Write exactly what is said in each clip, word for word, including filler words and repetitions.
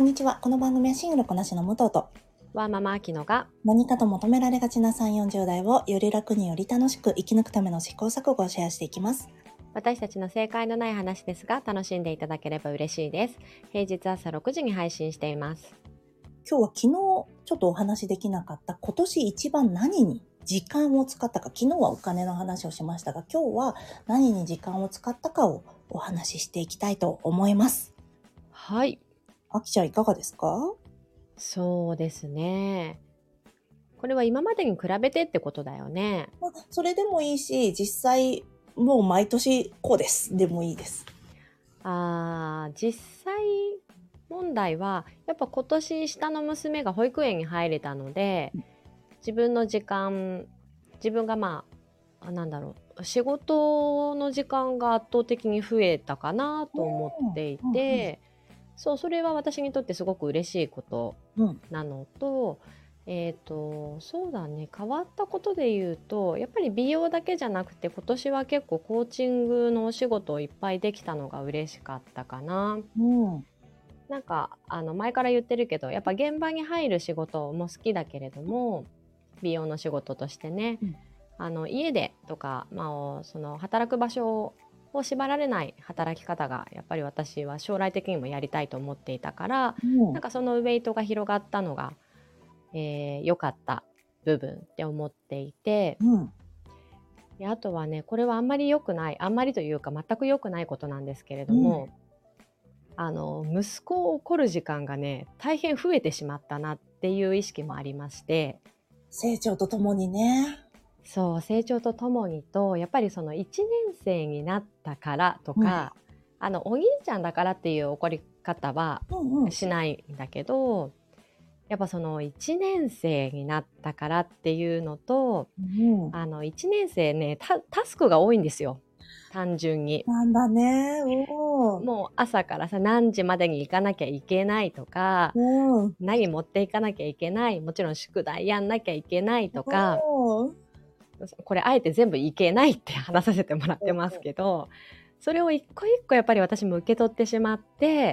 こんにちは。この番組はシングルこなしの武藤とワーママアキノが何かと求められがちなさんじゅう、よんじゅう代をより楽により楽しく生き抜くための試行錯誤をシェアしていきます。 私たちの正解のない話ですが楽しんでいただければ嬉しいです。平日朝ろくじに配信しています。 今日は昨日ちょっとお話できなかった今年一番何に時間を使ったか、昨日はお金の話をしましたが、今日は何に時間を使ったかをお話ししていきたいと思います。 はい。 あきちゃんいかがですか？ そうですね。これは今までに比べてってことだよね。 まあ、それでもいいし、実際もう毎年こうですでもいいです。 あー、実際問題はやっぱ今年下の娘が保育園に入れたので、自分の時間、自分がまあ、あなんだろう、仕事の時間が圧倒的に増えたかなと思っていうんて、そう、それは私にとってすごく嬉しいことうんうんなのと、えっと、そうだね、変わったことで言うと、やっぱり美容だけじゃなくて、今年は結構コーチングのお仕事をいっぱいできたのが嬉しかったかな。 うんなんか、あの、前から言ってるけど、やっぱ現場に入る仕事も好きだけれども、美容の仕事としてね、 うんあの、家でとか、まあ、その、働く場所を縛られない働き方が、やっぱり私は将来的にもやりたいと思っていたから、 うんなんかそのウェイトが広がったのが、えー良かった部分って思っていて、 うんであとはね、これはあんまり良くない、あんまりというか全く良くないことなんですけれども、あの息子を怒る時間がね大変増えてしまったなっていう意識もありまして、 成長とともにね。 そう成長とともにと、やっぱりそのいちねん生になったからとか、あのお兄ちゃんだからっていう怒り方はうんうんしないんだけど、やっぱそのいちねん生になったからっていうのと、 うんあのいちねん生ね、タ、タスクが多いんですよ、単純に。 なんだね。おーもう朝からさ、何時までに行かなきゃいけないとか、 うん何持っていかなきゃいけない、もちろん宿題やんなきゃいけないとか、 おーこれあえて全部いけないって話させてもらってますけど、それを一個一個やっぱり私も受け取ってしまって、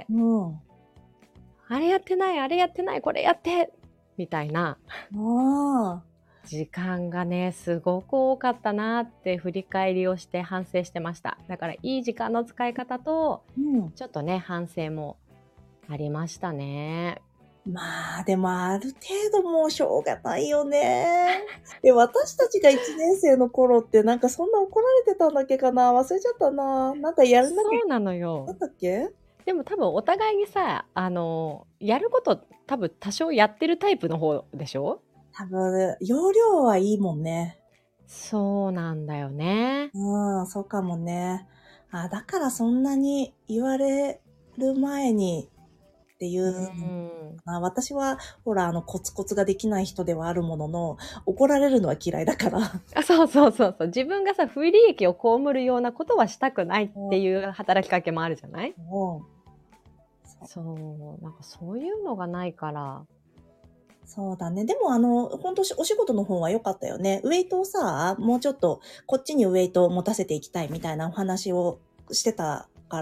うんあれやってない、あれやってない、これやってみたいなあ時間がね、すごく多かったなって振り返りをして反省してました。だからいい時間の使い方と、 ーうんちょっとね、反省もありましたね。 まあでもある程度もうしょうがないよね。で、私たちがいちねん生の頃ってなんかそんな怒られてたんだっけかな、忘れちゃったな。なんかやらなきゃいそうなのけなかよっ。たっけ？ でも多分お互いにさ、あの、やること多分多少やってるタイプの方でしょ？ 多分、容量はいいもんね。 そうなんだよね。 うん、そうかもね。あ、だからそんなに言われる前にっていううのかん。 な。私は、ほら、あの、コツコツができない人ではあるものの、怒られるのは嫌いだから。 あ、そうそうそうそう。自分がさ、不利益を被るようなことはしたくないっていう働きかけもあるじゃない？ もうそう、なんかそういうのがないから。 そうだね。でも、あの、本当お仕事の方は良かったよね。ウェイトをさ、もうちょっと、こっちにウェイトを持たせていきたいみたいなお話をしてたから、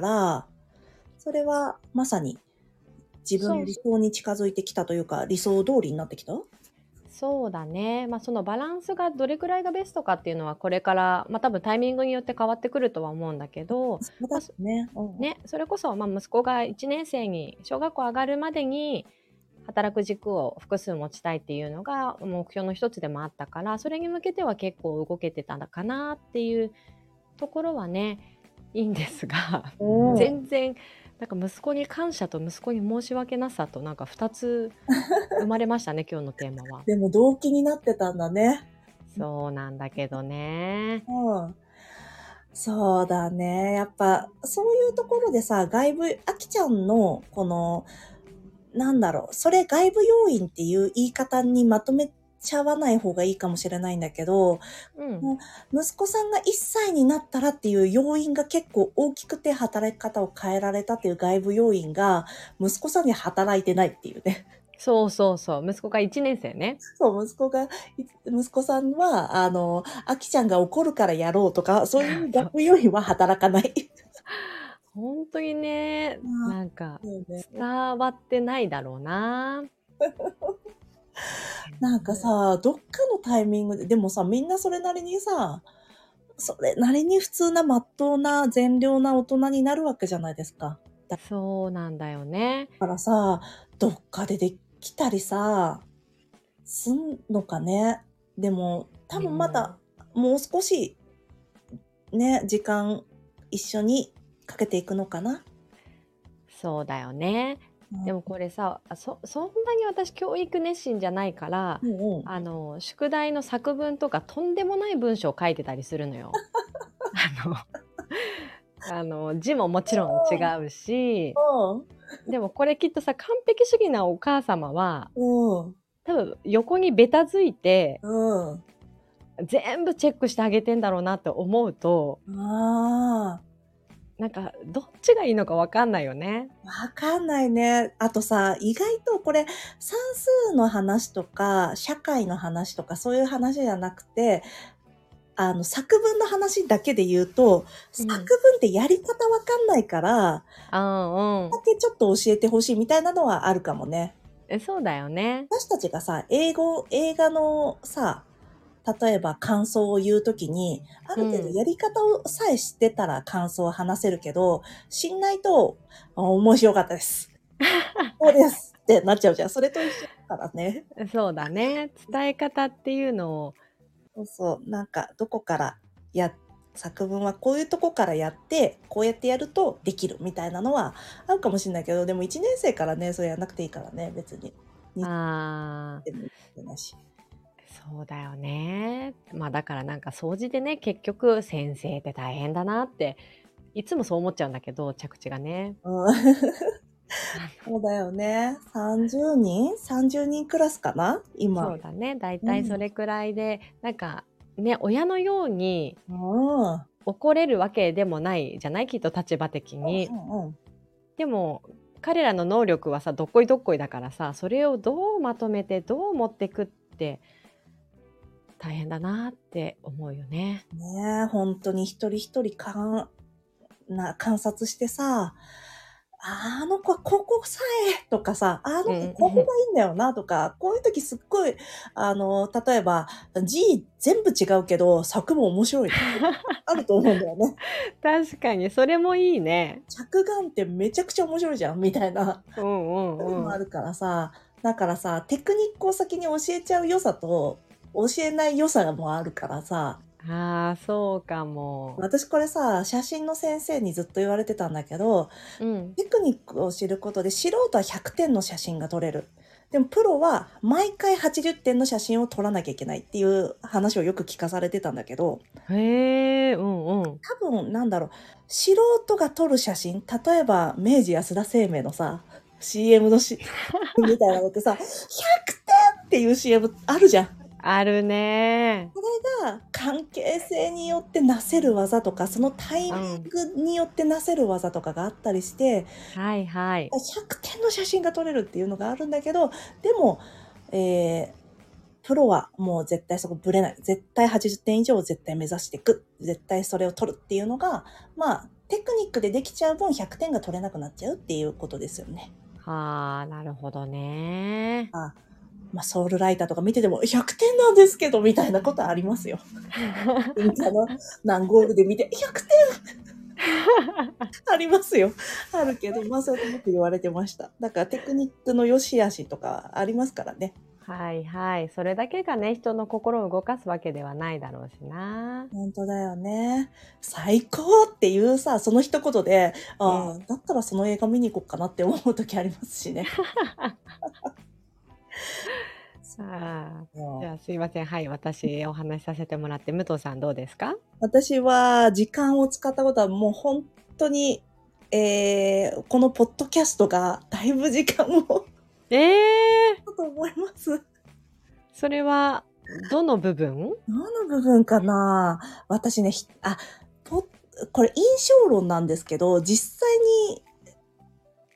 それはまさに自分の理想に近づいてきたというか、理想通りになってきた？ そうだね。まあそのバランスがどれくらいがベストかっていうのはこれから、まあ多分タイミングによって変わってくるとは思うんだけど、 そうだね。うんね、それこそ、まあ、息子がいちねん生に小学校上がるまでに働く軸を複数持ちたいっていうのが目標の一つでもあったから、それに向けては結構動けてたのかなっていうところはね、いいんですが、 うん全然なんか息子に感謝と息子に申し訳なさとなんかふたつ生まれましたね今日のテーマは。 でも動機になってたんだね。 そうなんだけどね。 うん。そうだね。やっぱ、そういうところでさ、外部、あきちゃんの、この、なんだろう、それ外部要因っていう言い方にまとめちゃわない方がいいかもしれないんだけど、 うん息子さんがいっさいになったらっていう要因が結構大きくて働き方を変えられたっていう外部要因が、息子さんに働いてないっていうね。 そうそうそう、息子がいちねん生ね。 そう、息子が、い息子さんは、あの、あきちゃんが怒るからやろうとか、そういう逆要因は働かない。 本当にね、 あなんかそうね。 伝わってないだろうな。 なんかさ、どっかのタイミングで、でもさ、みんなそれなりにさ、それなりに普通な、まっとうな、善良な大人になるわけじゃないですか。だそうなんだよね。 からさ、どっかでできたりさ、すんのかね。でも、多分まだ、もう少し、ね、時間一緒にかけていくのかな。 そうだよね。でもこれさ、そ、そんなに私教育熱心じゃないから、 うんうん、 あの、宿題の作文とかとんでもない文章を書いてたりするのよ。あの、あの、字ももちろん違うし、でもこれきっとさ、完璧主義なお母様は、 うん、 多分横にベタついて、 うん。 全部チェックしてあげてんだろうなって思うと、 ああ。 なんか、どっちがいいのかわかんないよね。 わかんないね。あとさ、意外とこれ、算数の話とか、社会の話とか、そういう話じゃなくて、あの、作文の話だけで言うと、作文ってやり方わかんないから、 うんうん。 だけちょっと教えてほしいみたいなのはあるかもね。 え、そうだよね。 私たちがさ、英語、映画のさ、例えば感想を言うときに、ある程度やり方をさえ知ってたら感想を話せるけど、知んないと、あ面白かったです。そうですってなっちゃうじゃん。それと一緒だからね。 そうだね。伝え方っていうのを。 そうそう。なんか、どこからや、作文はこういうとこからやって、こうやってやるとできるみたいなのはあるかもしれないけど、でもいちねん生からね、それやんなくていいからね、別に。 ああ。 でもいいなし。 そうだよね。まあだからなんか掃除でね、結局先生って大変だなって、いつもそう思っちゃうんだけど、着地がね。 うん、そうだよね。さんじゅうにん ?さんじゅう 人クラスかな今。 そうだね。だいたいそれくらいで、うん、なんかね、親のように怒れるわけでもないじゃない、きっと立場的に。 うんうん、 でも彼らの能力はさ、どっこいどっこいだからさ、それをどうまとめてどう持ってくって大変だなって思うよね。 ねえ、本当に一人一人かんな観察してさ、あの子はここさえとかさ、あの子ここがいいんだよなとか、うんうん、こういう時すっごい、あの、例えば、字全部違うけど、作文面白い。あると思うんだよね。 確かに、それもいいね。 着眼ってめちゃくちゃ面白いじゃん、みたいな。 うんうんうん。 もあるからさ、だからさ、テクニックを先に教えちゃう良さと、教えない良さもあるからさ。 ああ、そうかも。 私これさ、写真の先生にずっと言われてたんだけど、うん、テクニックを知ることで素人はひゃくてんの写真が撮れる。でもプロは毎回はちじゅってんの写真を撮らなきゃいけないっていう話をよく聞かされてたんだけど。 へえ、うんうん。 多分なんだろう、素人が撮る写真、例えば明治安田生命のさ、シーエム のしみたいなのってさ、ひゃくてんっていう シーエム あるじゃん。 あるね。 これが関係性によってなせる技とか、そのタイミングによってなせる技とかがあったりして、 うん、はいはい。 ひゃくてんの写真が撮れるっていうのがあるんだけど、でも、えー、プロはもう絶対そこブレない。絶対はちじゅってん以上を絶対目指していく。絶対それを取るっていうのが、まあ、テクニックでできちゃう分ひゃくてんが取れなくなっちゃうっていうことですよね。 はあ、なるほどね。 あまあ、ソウルライターとか見ててもひゃくてんなんですけど、みたいなことありますよ。インカの何ゴールで見て、ひゃくてんありますよ。あるけど、まあそうやってよく言われてました。だからテクニックの良し悪しとかありますからね。 はいはい。それだけがね、人の心を動かすわけではないだろうしな。 本当だよね。最高っていうさ、その一言で、ああ、うん、だったらその映画見に行こうかなって思う時ありますしね。 あじゃあすいません。はい。私お話しさせてもらって、武藤さんどうですか？ 私は時間を使ったことはもう本当に、えー、このポッドキャストがだいぶ時間をええー、と思います。 それはどの部分？ どの部分かな？私ね、あ、ポこれ印象論なんですけど、実際に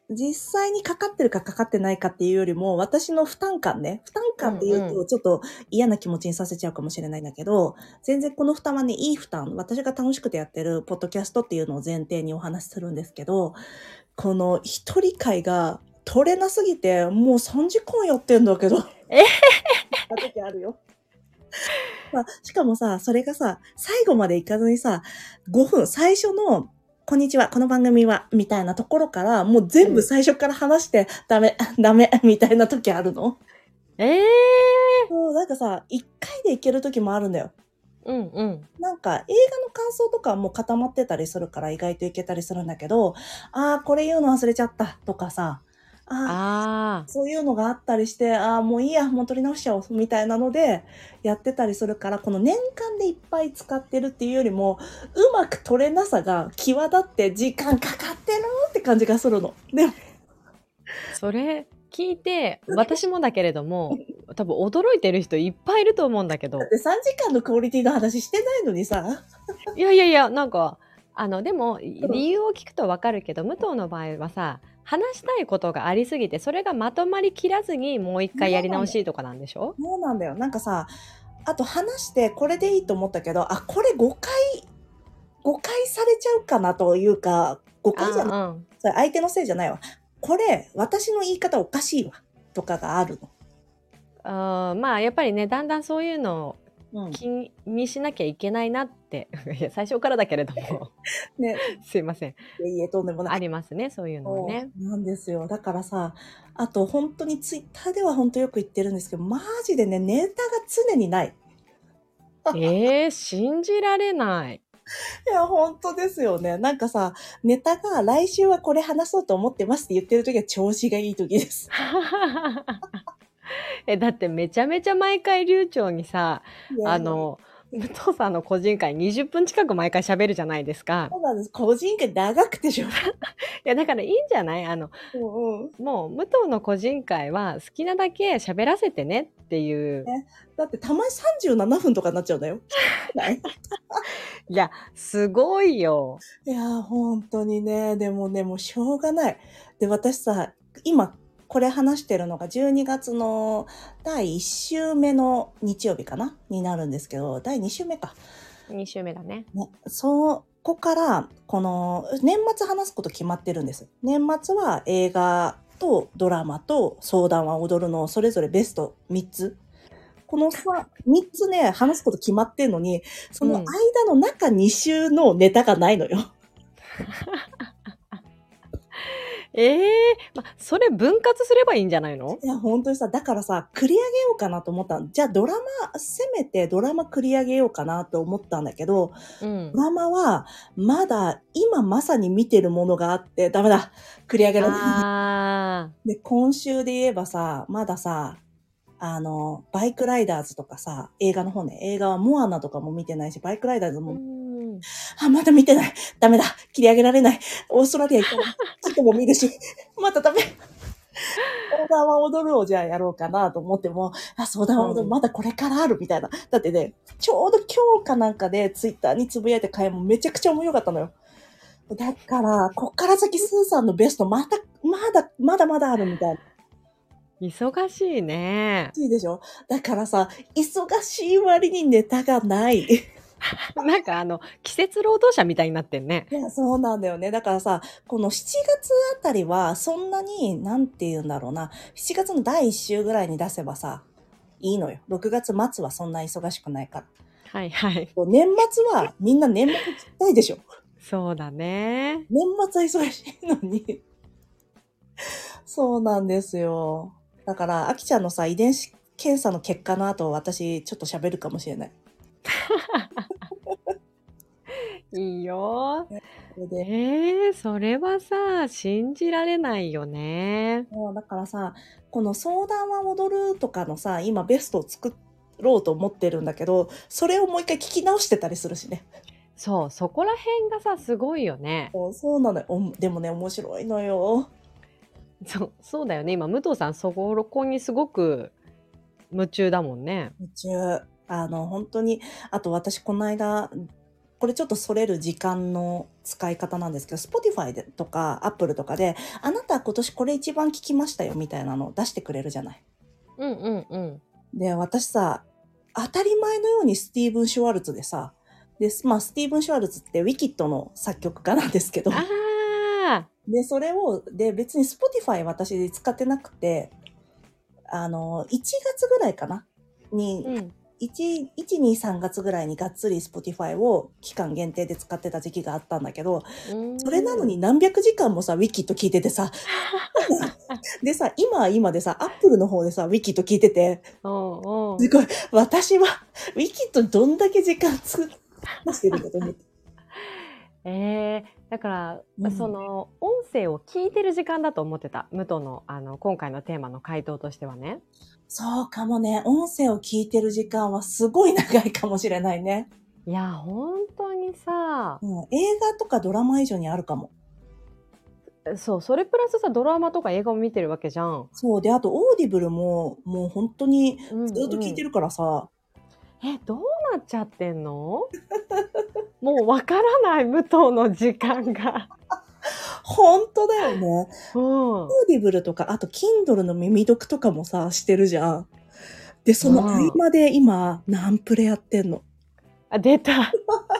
実際にかかってるかかかってないかっていうよりも、私の負担感ね。負担感っていうと、ちょっと嫌な気持ちにさせちゃうかもしれないんだけど、全然この負担はね、いい負担。私が楽しくてやってるポッドキャストっていうのを前提にお話しするんですけど、この一人会が取れなすぎて、もうさんじかんやってんだけど。 え時あるよ。まあ、しかもさ、それがさ、最後までいかずにさ、ごふん、最初の、こんにちは、この番組は、みたいなところから、もう全部最初から話して、うん、ダメ、ダメ、みたいな時あるの。 ええー。 そう、なんかさ、一回でいける時もあるんだよ。 うんうん。 なんか、映画の感想とかもう固まってたりするから意外といけたりするんだけど、あー、これ言うの忘れちゃったとかさ、ああ、そういうのがあったりして、ああ、もういいや、もう取り直しちゃおう、みたいなので、やってたりするから、この年間でいっぱい使ってるっていうよりも、うまく取れなさが際立って時間かかってるって感じがするの。でも、 それ聞いて、私もだけれども、多分驚いてる人いっぱいいると思うんだけど。 だってさんじかんのクオリティの話してないのにさ。 いやいやいや、なんか、あの、でも、理由を聞くとわかるけど、武藤の場合はさ、話したいことがありすぎて、それがまとまりきらずにもう一回やり直しとかなんでしょ？ そうなんだよ。なんかさ、あと話してこれでいいと思ったけど、あ、これごかい、誤解されちゃうかなというか、誤解じゃない。うん、それ相手のせいじゃないわ。これ、私の言い方おかしいわ。とかがあるの。 あ、まあ、やっぱりね、だんだんそういうのを気にしなきゃいけないなって、うん、いや最初からだけれども、ね、すいません。 いいえ、とんでもない。 ありますね、そういうのはね。 なんですよ。だからさ、あと本当にツイッターでは本当よく言ってるんですけど、マジでね、ネタが常にない。 えー、信じられない。 いや、本当ですよね。なんかさ、ネタが来週はこれ話そうと思ってますって言ってる時は調子がいい時です。 え、だってめちゃめちゃ毎回流暢にさ、あの、武藤さんの個人会にじゅっぷん近く毎回喋るじゃないですか。 そうなんです。個人会長くてしょ。いや、だからいいんじゃない？あの、うんうん、もう武藤の個人会は好きなだけ喋らせてねっていう。 ね、だってたまにさんじゅうななふんとかになっちゃうんだよ。 いや、すごいよ。 いや、本当にね。でもね、もうしょうがない。で、私さ、今、これ話してるのがじゅうにがつのだいいっ週目の日曜日かなになるんですけど、だいに週目か。 に週目だね。 ね、そこから、この、年末話すこと決まってるんです。年末は映画とドラマと相談は踊るのそれぞれベストみっつ。このさ、みっつね、話すこと決まってんのに、その間の中に週のネタがないのよ。 ええー、ま、それ分割すればいいんじゃないの？ いや、本当にさ、だからさ、繰り上げようかなと思ったの。じゃあドラマ、せめてドラマ繰り上げようかなと思ったんだけど、うん、ドラマはまだ今まさに見てるものがあって、ダメだ。繰り上げられない。で、今週で言えばさ、まださ、あの、バイクライダーズとかさ、映画の方ね、映画はモアナとかも見てないし、バイクライダーズも、あ、まだ見てない。ダメだ。切り上げられない。オーストラリア行ったら、チコも見るし、またダメ。相談は踊るをじゃあやろうかなと思っても、あ、相談は踊る、まだこれからあるみたいな。だってね、ちょうど今日かなんかでツイッターにつぶやいた回もめちゃくちゃ面白かったのよ。だから、こっから先スーさんのベストまた、まだ、まだまだあるみたいな。 忙しいね。 いいでしょ？だからさ、忙しい割にネタがない。 なんかあの、季節労働者みたいになってんね。 いや、そうなんだよね。だからさ、このしちがつあたりは、そんなに、なんて言うんだろうな、しちがつのだいいっ週ぐらいに出せばさ、いいのよ。ろくがつ末はそんな忙しくないから。 はいはい。 年末はみんな年末聞きたいでしょ。 そうだね。 年末は忙しいのに。そうなんですよ。だから、あきちゃんのさ、遺伝子検査の結果の後、私、ちょっと喋るかもしれない。 いいよ。えー、それはさ、信じられないよね。 だからさ、この相談は踊るとかのさ、今ベストを作ろうと思ってるんだけど、それをもう一回聞き直してたりするしね。 そう、そこら辺がさ、すごいよね。 そう、そうなのよ。でもね、面白いのよ。 そう、そうだよね。今、武藤さん、そこにすごく夢中だもんね。 夢中。あの、本当に、あと私、この間、 これちょっとそれる時間の使い方なんですけど、Spotify でとか Apple とかで、あなた今年これ一番聞きましたよみたいなのを出してくれるじゃない。 うんうんうん。で、 私さ、当たり前のようにスティーブン・シュワルツでさ、で、まあ、スティーブン・シュワルツってウィキッドの作曲家なんですけど、 あで、それを、で、別に Spotify 私使ってなくて、あの、いちがつぐらいかなに、うん、いち、に、さんがつぐらいにがっつり Spotify を期間限定で使ってた時期があったんだけど、それなのに何百時間もさ、ウィキッド聞いててさ、でさ、今は今でさ、Apple の方でさ、ウィキッド聞いてて、 おうおうすごい、私はウィキッドどんだけ時間つしてるんだと思って。 えー、だから、うん、その音声を聞いてる時間だと思ってた。武藤のあの今回のテーマの回答としてはね。 そうかもね。音声を聞いてる時間はすごい長いかもしれないね。 いや、本当にさ、 うん、映画とかドラマ以上にあるかも。 そう、それプラスさ、ドラマとか映画も見てるわけじゃん。 そうで、あとオーディブルももう本当にずっと聞いてるからさ。うんうんえ、どうなっちゃってんのもうわからない、武藤の時間が。 本当だよね。 うん、 オーディブルとか、あと Kindle の耳読とかもさ、してるじゃん。で、その合間で今、ナンプレやってんの。 あ、出た。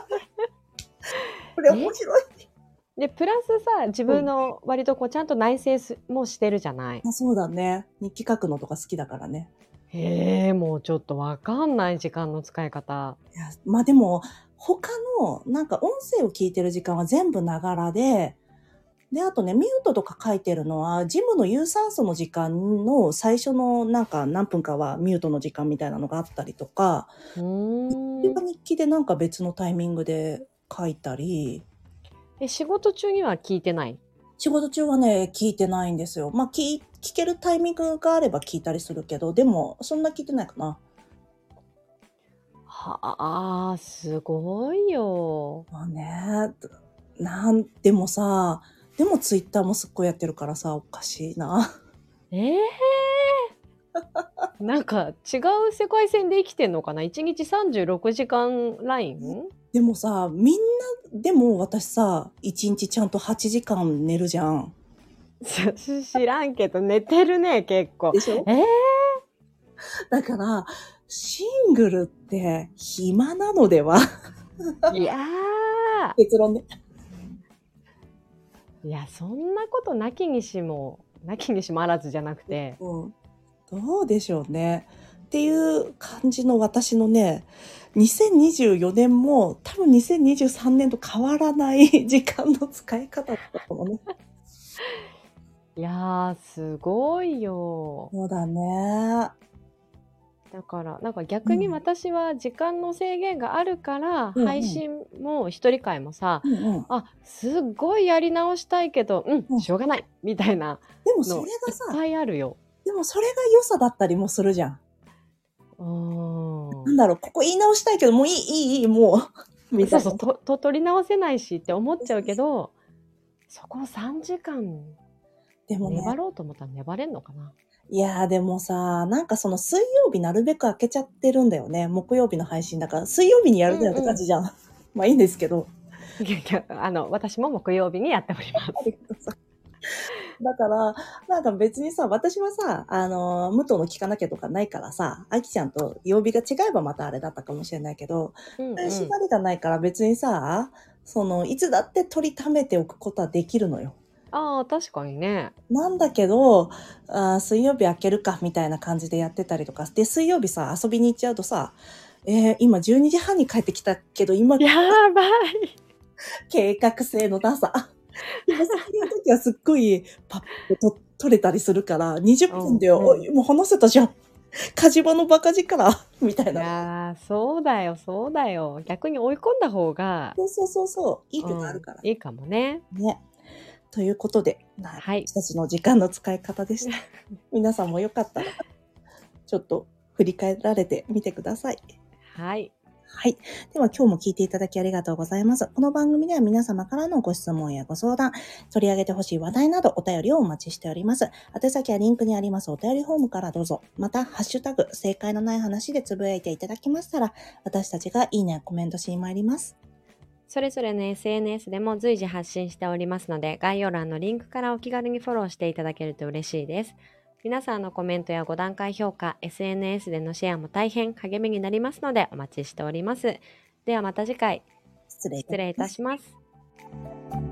これ面白い。 で、プラスさ、自分の割とこうちゃんと内省もしてるじゃない。 あ、そうだね。日記書くのとか好きだからね。 へえ、もうちょっとわかんない時間の使い方。 いや、まあでも、他の、なんか音声を聞いてる時間は全部ながらで、で、あとね、ミュートとか書いてるのは、ジムの有酸素の時間の最初のなんか何分かはミュートの時間みたいなのがあったりとか、 うーん。 日記でなんか別のタイミングで書いたり。 え、仕事中には聞いてない？ 仕事中はね、聞いてないんですよ。まあ、聞、聞けるタイミングがあれば聞いたりするけど、でも、そんな聞いてないかな。 はあ、すごいよ。 まあね、なん、でもさ、でもツイッターもすっごいやってるからさ、おかしいな。 ええー、なんか違う世界線で生きてんのかな？いちにちさんじゅうろくじかんライン？ でもさ、みんな、でも私さ、いちにちちゃんとはちじかん寝るじゃん。 知らんけど、寝てるね、結構。 でしょ？ えー、 だから、シングルって暇なのではいやー。 結論ね。 いや、そんなことなきにしも、なきにしもあらずじゃなくて。 うん。どうでしょうね。っていう感じの私のね、にせんにじゅうよねんも多分にせんにじゅうさんねんと変わらない時間の使い方だったかもね。 いやー、すごいよ。 そうだね。 だから、なんか逆に私は時間の制限があるから、 うん、 配信も一人会もさ、 うんうん、 あ、すっごいやり直したいけど、うん、うん、しょうがないみたいなでもそれがさ、いっぱいあるよ。 でもそれが良さだったりもするじゃん。なんだろう、ここ言い直したいけど、もういい、いい、いい、もう。みたいな。 そうそう、と、と取り直せないしって思っちゃうけど、そこをさんじかん、でもね、粘ろうと思ったら粘れんのかな。 いやーでもさ、なんかその水曜日なるべく開けちゃってるんだよね。木曜日の配信だから、水曜日にやるんだよって感じじゃん。うんうん、まあいいんですけど。 いやいや、あの、私も木曜日にやっております。 だから、なんか別にさ、私はさ、あの、武藤の聞かなきゃとかないからさ、あきちゃんと曜日が違えばまたあれだったかもしれないけど、うんうん、縛りがないから別にさ、その、いつだって取りためておくことはできるのよ。 ああ、確かにね。 なんだけど、あ水曜日開けるかみたいな感じでやってたりとか。で、水曜日さ、遊びに行っちゃうとさ、えー、今じゅうにじはんに帰ってきたけど、今、 やばい。 計画性のなさ。でもそういう時はすっごいパッと取れたりするから、にじゅっぷんで、うんうん、もう話せたじゃん。火事場のバカ力みたいな。 いやそうだよ、そうだよ。逆に追い込んだ方が。 そうそうそうそう。いいことあるから、 うん。いいかもね。 ね。ということで、はい、私たちの時間の使い方でした。皆さんもよかったら、ちょっと振り返られてみてください。 はい。 はい。では今日も聞いていただきありがとうございます。この番組では皆様からのご質問やご相談、取り上げてほしい話題などお便りをお待ちしております。宛先はリンクにありますお便りフォームからどうぞ。また、ハッシュタグ、正解のない話でつぶやいていただきましたら、私たちがいいねやコメントしに参ります。 それぞれの エスエヌエス でも随時発信しておりますので、概要欄のリンクからお気軽にフォローしていただけると嬉しいです。皆さんのコメントやご段階評価、エスエヌエス でのシェアも大変励みになりますのでお待ちしております。ではまた次回、 失礼いた失礼いします。 たします。